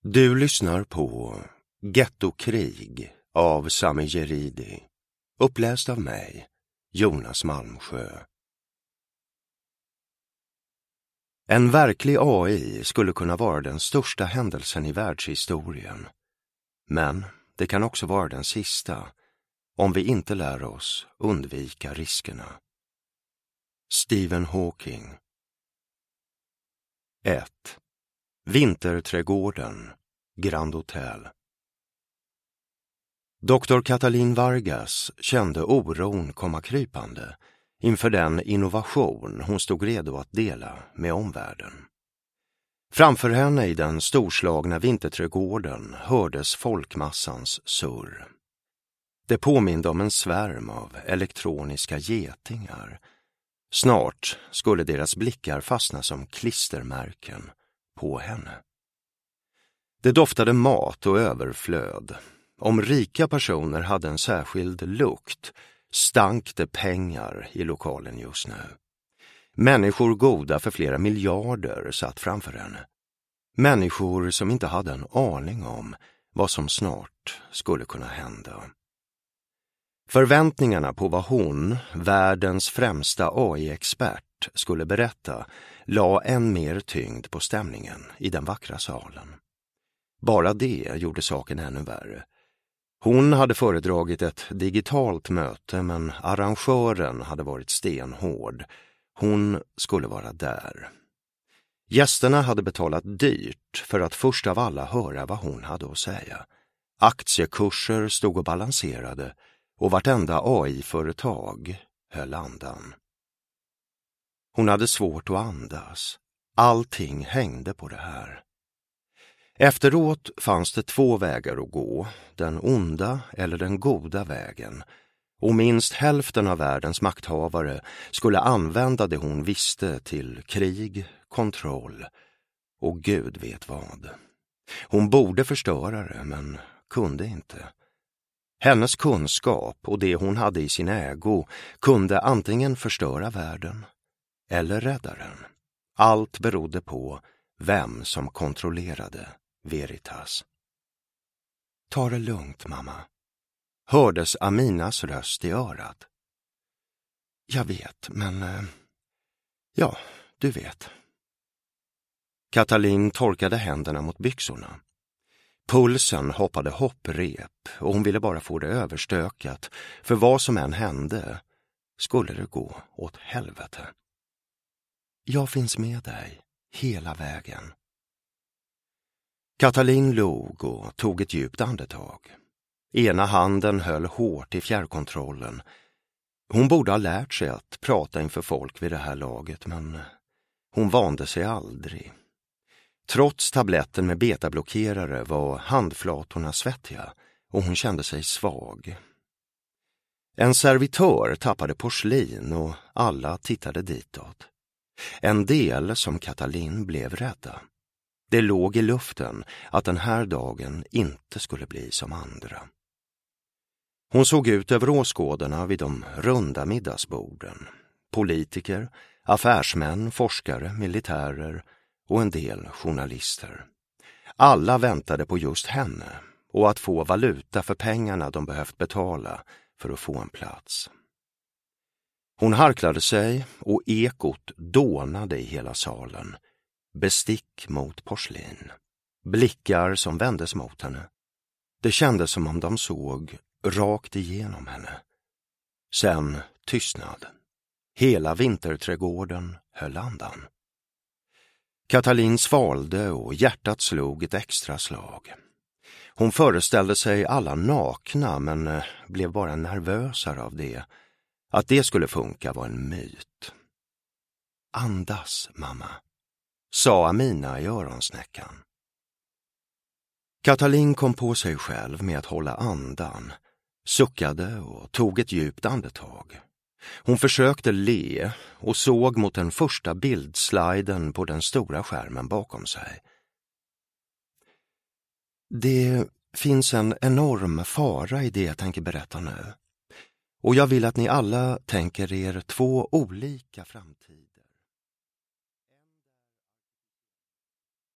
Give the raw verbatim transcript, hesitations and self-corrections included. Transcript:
Du lyssnar på Gettokrig av Sami Jeridi, uppläst av mig, Jonas Malmsjö. En verklig A I skulle kunna vara den största händelsen i världshistorien. Men det kan också vara den sista, om vi inte lär oss undvika riskerna. Stephen Hawking. ett. Vinterträdgården, Grand Hotel. doktor Katalin Vargas kände oron komma krypande inför den innovation hon stod redo att dela med omvärlden. Framför henne i den storslagna vinterträdgården hördes folkmassans surr. Det påminde om en svärm av elektroniska getingar. Snart skulle deras blickar fastna som klistermärken på henne. Det doftade mat och överflöd. Om rika personer hade en särskild lukt stank det pengar i lokalen just nu. Människor goda för flera miljarder satt framför henne. Människor som inte hade en aning om vad som snart skulle kunna hända. Förväntningarna på vad hon, världens främsta A I-expert, skulle berätta la än mer tyngd på stämningen i den vackra salen. Bara det gjorde saken ännu värre. Hon hade föredragit ett digitalt möte, men arrangören hade varit stenhård. Hon skulle vara där. Gästerna hade betalat dyrt för att först av alla höra vad hon hade att säga. Aktiekurser stod och balanserade och vartenda A I-företag höll andan. Hon hade svårt att andas. Allting hängde på det här. Efteråt fanns det två vägar att gå, den onda eller den goda vägen, och minst hälften av världens makthavare skulle använda det hon visste till krig, kontroll och Gud vet vad. Hon borde förstöra det, men kunde inte. Hennes kunskap och det hon hade i sin ägo kunde antingen förstöra världen eller rädda den. Allt berodde på vem som kontrollerade Veritas. Ta det lugnt, mamma, hördes Aminas röst i örat. Jag vet, men... Eh, ja, du vet. Katalin torkade händerna mot byxorna. Pulsen hoppade hopprep och hon ville bara få det överstökat, för vad som än hände skulle det gå åt helvete. Jag finns med dig hela vägen. Katalin log och tog ett djupt andetag. Ena handen höll hårt i fjärrkontrollen. Hon borde ha lärt sig att prata inför folk vid det här laget, men hon vande sig aldrig. Trots tabletten med betablockerare var handflatorna svettiga och hon kände sig svag. En servitör tappade porslin och alla tittade ditåt. En del som Katalin blev rädda. Det låg i luften att den här dagen inte skulle bli som andra. Hon såg ut över åskådarna vid de runda middagsborden. Politiker, affärsmän, forskare, militärer och en del journalister. Alla väntade på just henne och att få valuta för pengarna de behövt betala för att få en plats. Hon harklade sig och ekot dånade i hela salen. Bestick mot porslin. Blickar som vändes mot henne. Det kändes som om de såg rakt igenom henne. Sen tystnad. Hela vinterträdgården höll andan. Katalin svalde och hjärtat slog ett extra slag. Hon föreställde sig alla nakna, men blev bara nervösare av det. Att det skulle funka var en myt. Andas, mamma, sa Amina i öronsnäckan. Katalin kom på sig själv med att hålla andan, suckade och tog ett djupt andetag. Hon försökte le och såg mot den första bildsliden på den stora skärmen bakom sig. Det finns en enorm fara i det jag tänker berätta nu. Och jag vill att ni alla tänker er två olika framtider.